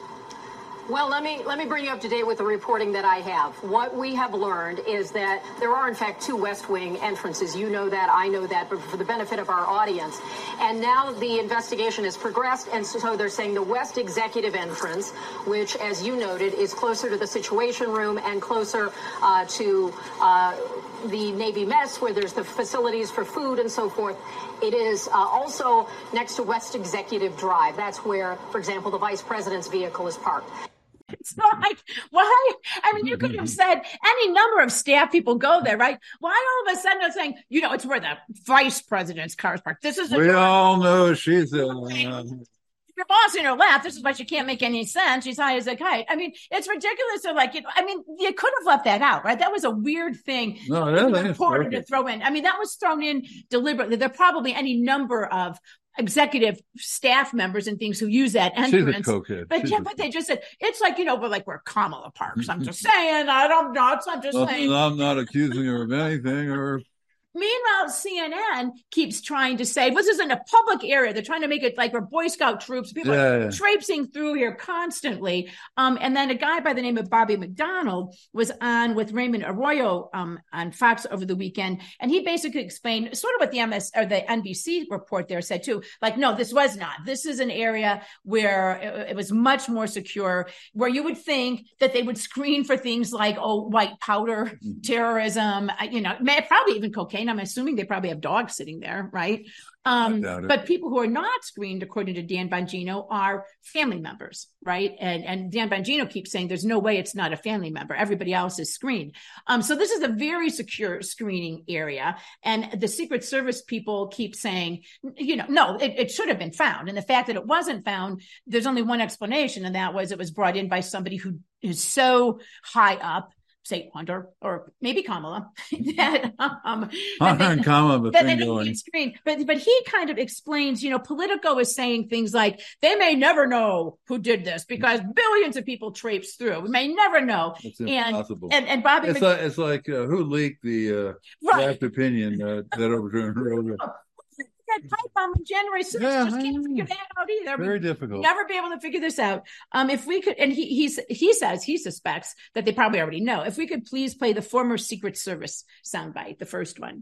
Well, let me let me bring you up to date with the reporting that I have. What we have learned is that there are, in fact, two West Wing entrances. You know that, I know that, but for the benefit of our audience. And now the investigation has progressed, and so they're saying the West Executive entrance, which, as you noted, is closer to the Situation Room and closer uh, to uh, the Navy mess, where there's the facilities for food and so forth. It is uh, also next to West Executive Drive. That's where, for example, the vice president's vehicle is parked. It's like, why? I mean, you could have said any number of staff people go there, right? Why all of a sudden they're saying, you know, it's where the vice president's car is parked. This is a we all know she's a. Uh, your boss in her lap. This is why she can't make any sense. She's high as a kite. I mean, it's ridiculous. They're like, you know, I mean, you could have left that out, right? That was a weird thing. No, that is important to throw in. I mean, that was thrown in deliberately. There are probably any number of executive staff members and things who use that entrance. She's a cokehead. But She's yeah, a... but they just said, it's like, you know, we're like, where Kamala parks. I'm just saying, I don't know. I'm just well, saying. I'm not accusing her of anything or. Meanwhile, C N N keeps trying to say, this isn't a public area. They're trying to make it like we're Boy Scout troops. People yeah, are yeah. traipsing through here constantly. Um, and then a guy by the name of Bobby McDonald was on with Raymond Arroyo um, on Fox over the weekend. And he basically explained sort of what the M S or the N B C report there said too. Like, no, this was not. This is an area where it, it was much more secure, where you would think that they would screen for things like, oh, white powder, mm-hmm. terrorism, you know, probably even cocaine. I'm assuming they probably have dogs sitting there, right? Um, but people who are not screened, according to Dan Bongino, are family members, right? And and Dan Bongino keeps saying there's no way it's not a family member. Everybody else is screened. Um, so this is a very secure screening area. And the Secret Service people keep saying, you know, no, it, it should have been found. And the fact that it wasn't found, there's only one explanation, and that was it was brought in by somebody who is so high up, say Hunter or maybe Kamala, that um, Hunter that, and Kamala, but that thing they going. didn't screen. But but he kind of explains, you know, Politico is saying things like they may never know who did this because billions of people traipse through. We may never know. It's impossible. And and, and Bobby, it's Mc- like it's like uh, who leaked the uh, right. draft opinion uh, that overturned Roe. That pipe bomb on January sixth, yeah, just can't figure that out either. Very We'd difficult. Never be able to figure this out. Um, if we could, and he he's, he says he suspects that they probably already know. If we could please play the former Secret Service soundbite, the first one.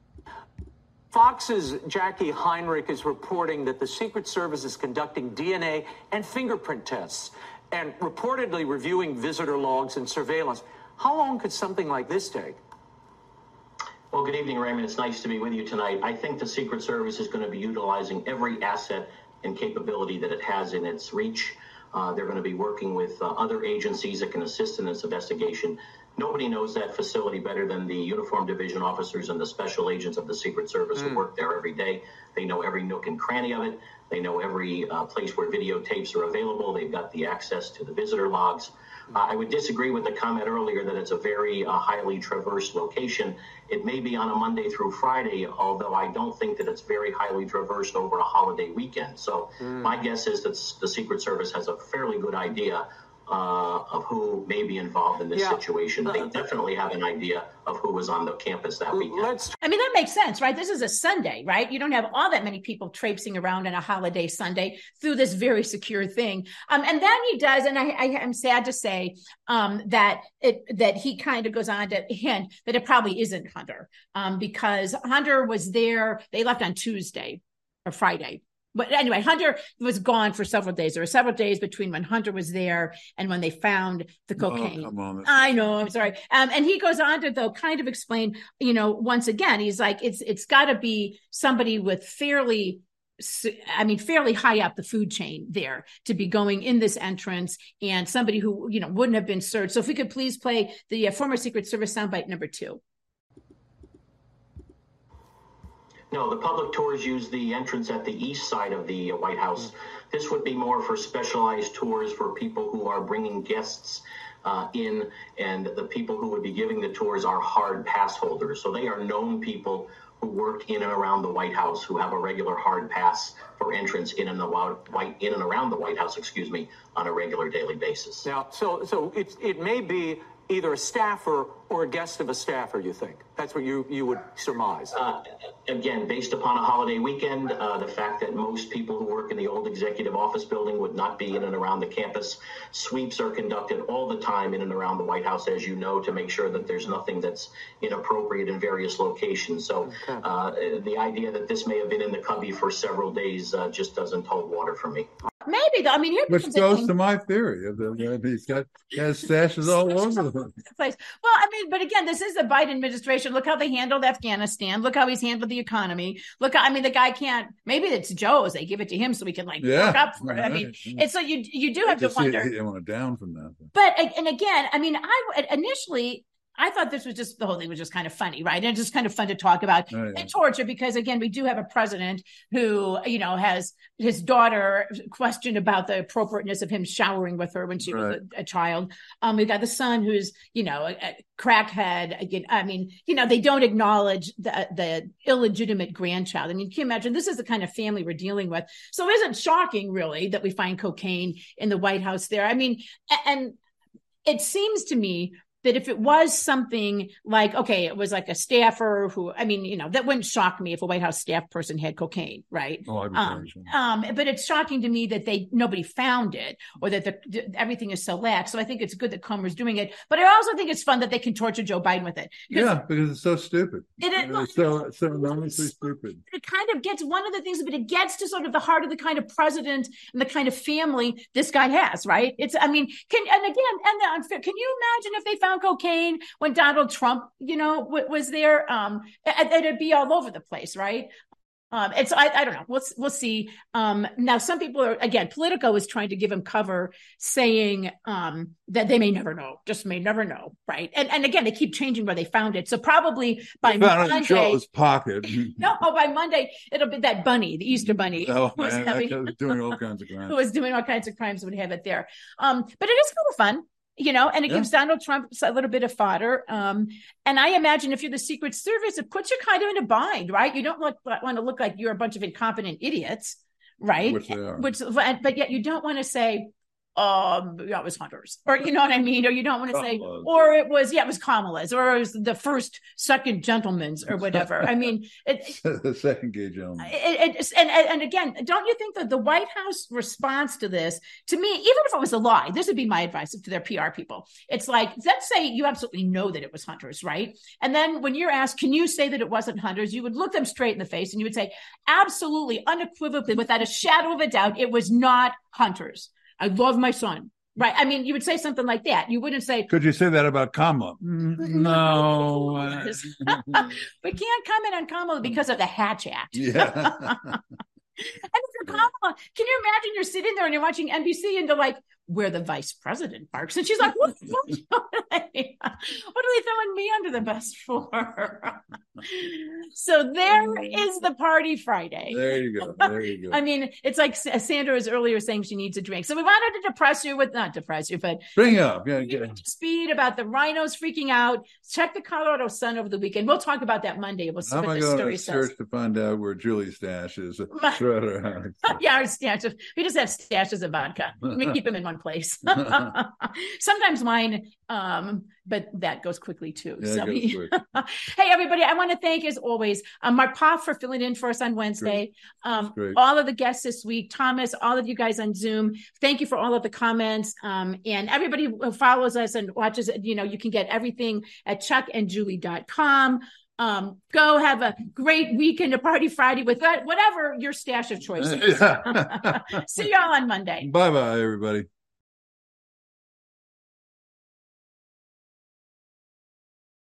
Fox's Jackie Heinrich is reporting that the Secret Service is conducting D N A and fingerprint tests and reportedly reviewing visitor logs and surveillance. How long could something like this take? Well, good evening, Raymond. It's nice to be with you tonight. I think the Secret Service is going to be utilizing every asset and capability that it has in its reach. Uh, they're going to be working with uh, other agencies that can assist in this investigation. Nobody knows that facility better than the uniformed division officers and the special agents of the Secret Service mm. who work there every day. They know every nook and cranny of it. They know every uh, place where videotapes are available. They've got the access to the visitor logs. Uh, I would disagree with the comment earlier that it's a very uh, highly traversed location. It may be on a Monday through Friday, although I don't think that it's very highly traversed over a holiday weekend. So mm. my guess is that the Secret Service has a fairly good idea uh, of who may be involved in this yeah. situation. They definitely have an idea of who was on the campus that weekend. Let's... I mean, that makes sense, right? This is a Sunday, right? You don't have all that many people traipsing around on a holiday Sunday through this very secure thing. Um, and then he does, and I, I am sad to say um, that it that he kind of goes on to hint that it probably isn't Hunter um, because Hunter was there. They left on Tuesday or Friday. But anyway, Hunter was gone for several days. There were several days between when Hunter was there and when they found the cocaine. Oh, come on. I know, I'm sorry. Um, and he goes on to, though, kind of explain, you know, once again, he's like, it's it's got to be somebody with fairly, I mean, fairly high up the food chain there to be going in this entrance, and somebody who, you know, wouldn't have been searched. So if we could please play the uh, former Secret Service soundbite number two. No, the public tours use the entrance at the east side of the White House. This would be more for specialized tours for people who are bringing guests uh, in, and the people who would be giving the tours are hard pass holders. So they are known people who work in and around the White House, who have a regular hard pass for entrance in and, the white, in and around the White House, excuse me, on a regular daily basis. Now, so so it, it may be either a staffer or a guest of a staffer, you think? That's what you, you would surmise. Uh, again, based upon a holiday weekend, uh, the fact that most people who work in the old executive office building would not be in and around the campus. Sweeps are conducted all the time in and around the White House, as you know, to make sure that there's nothing that's inappropriate in various locations. So okay. uh, the idea that this may have been in the cubby for several days uh, just doesn't hold water for me. Maybe, though. I mean, here which goes to my theory of the, he's got he has stashes all over the place. Well, I mean, but again, this is the Biden administration. Look how they handled Afghanistan. Look how he's handled the economy. Look, how, I mean, the guy can't. Maybe it's Joe's. They give it to him so we can like yeah, look up for it. Right. I mean, it's so you you do have to wonder. They want it down from that. But and again, I mean, I initially. I thought this was just, the whole thing was just kind of funny, right? And it's just kind of fun to talk about oh, yeah. and torture, because again, we do have a president who, you know, has his daughter questioned about the appropriateness of him showering with her when she right. was a, a child. Um, we've got the son who's, you know, a, a crackhead. Again, I mean, you know, they don't acknowledge the, the illegitimate grandchild. I mean, can you imagine? This is the kind of family we're dealing with. So is it shocking, really, that we find cocaine in the White House there? I mean, and it seems to me that if it was something like, okay, it was like a staffer who, I mean, you know, that wouldn't shock me if a White House staff person had cocaine, right? Oh, I'd be um, um, but it's shocking to me that they nobody found it, or that the, everything is so lax. So I think it's good that Comer's doing it, but I also think it's fun that they can torture Joe Biden with it. Yeah, because it's so stupid. It, it, it's so so enormously stupid. It kind of gets one of the things, but it gets to sort of the heart of the kind of president and the kind of family this guy has, right? It's, I mean, can and again, and the unfair. Can you imagine if they found cocaine when Donald Trump, you know, w- was there? Um, it, it'd be all over the place, right? Um, it's I, I don't know. We'll we'll see. Um, now, some people are again. Politico is trying to give him cover, saying um, that they may never know, just may never know, right? And and again, they keep changing where they found it. So probably by found Monday, it in Joe's pocket. no, oh, by Monday it'll be that bunny, the Easter bunny, oh, who was, man, having, that was doing all kinds of crimes. who was doing all kinds of crimes. Would have it there. Um, but it is kind of fun. You know, and it yeah. gives Donald Trump a little bit of fodder. Um, and I imagine if you're the Secret Service, it puts you kind of in a bind, right? You don't look, want to look like you're a bunch of incompetent idiots, right? Which they are. Which, but yet you don't want to say, um, yeah, it was Hunter's, or you know what I mean? Or you don't want to say, or it was, yeah, it was Kamala's, or it was the first, second gentleman's, or whatever. I mean, it, the second gay gentleman. It, it, and, and again, don't you think that the White House response to this, to me, even if it was a lie, this would be my advice to their P R people. It's like, let's say you absolutely know that it was Hunter's, right? And then when you're asked, can you say that it wasn't Hunter's? You would look them straight in the face and you would say, absolutely, unequivocally, without a shadow of a doubt, it was not Hunter's. I love my son. Right. I mean, you would say something like that. You wouldn't say. Could you say that about Kamala? No. We can't comment on Kamala because of the Hatch Act. Yeah. And for Kamala, can you imagine you're sitting there and you're watching N B C and they're like, where the vice president barks. And she's like, what, what, what are they throwing me under the bus for? So there is the party Friday. There you go. There you go. I mean, it's like Sandra was earlier saying she needs a drink. So we wanted to depress you with, not depress you, but bring up, yeah, get it. Speed about the rhinos freaking out. Check the Colorado Sun over the weekend. We'll talk about that Monday. We'll see I'm what the going story to says. Search to find out where Julie's stash is. Yeah, our stashes. We just have stashes of vodka. We keep them in one place. Sometimes mine, um, but that goes quickly too. Yeah, so we, quick. Hey, everybody, I want to thank, as always, um, Mark Poff for filling in for us on Wednesday. Um, all of the guests this week, Thomas, all of you guys on Zoom. Thank you for all of the comments. Um, and everybody who follows us and watches, you know, you can get everything at chuck and julie dot com. Um, go have a great weekend, a party Friday with that, whatever your stash of choices. See y'all on Monday. Bye-bye, everybody.